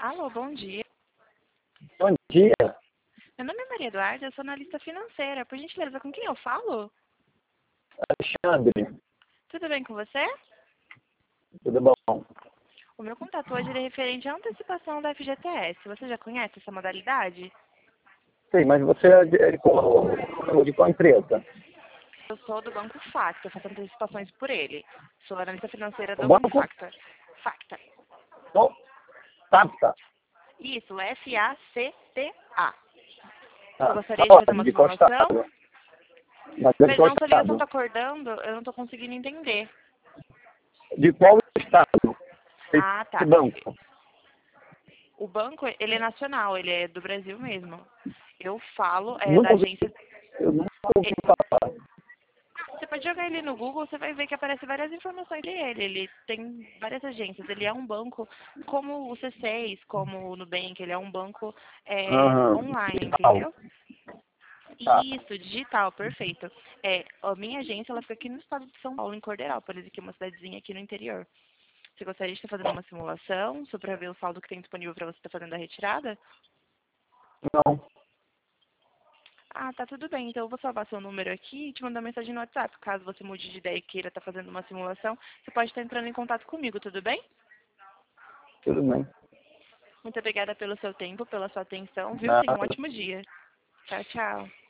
Alô, bom dia. Bom dia, Meu nome é Maria Eduarda, eu sou analista financeira. Por gentileza, com quem eu falo? Alexandre. Tudo bem com você? Tudo bom? O meu contato hoje é referente à antecipação da FGTS. Você já conhece essa modalidade? Sei, mas você é de qual empresa? Eu sou do Banco Factor, faço antecipações por ele. Sou analista financeira O do Banco banco? Factor. Factor. Não, Tapta. Isso, F-A-C-T-A. Ah, Eu gostaria de fazer uma de qual estado? simulação. Mas é de qual Perdão, sua ligação estado? está acordando, eu não estou conseguindo entender. De qual estado? Ah, Esse tá. banco? O banco, ele é nacional, ele é do Brasil mesmo. Eu falo da Nunca ouvi, agência. eu nunca ouvi eh, falar. Você pode jogar ele no Google, você vai ver que aparece várias informações dele. Ele tem várias agências. Ele é um banco como o C6, como o Nubank. Ele é um banco Aham, online, digital. entendeu? Tá. Isso, digital, perfeito. A minha agência, ela fica aqui no estado de São Paulo, em Corderópolis, que é uma cidadezinha aqui no interior. Você gostaria de estar fazendo uma simulação só para ver o saldo que tem disponível para você estar fazendo a retirada? Não, Ah, tá tudo bem. Então eu vou salvar seu número aqui e te mandar mensagem no WhatsApp. Caso você mude de ideia e queira estar fazendo uma simulação, você pode estar entrando em contato comigo, tudo bem? tudo bem. Muito obrigada pelo seu tempo, pela sua atenção, viu? Tenha um Nada. ótimo dia. Tchau, tchau.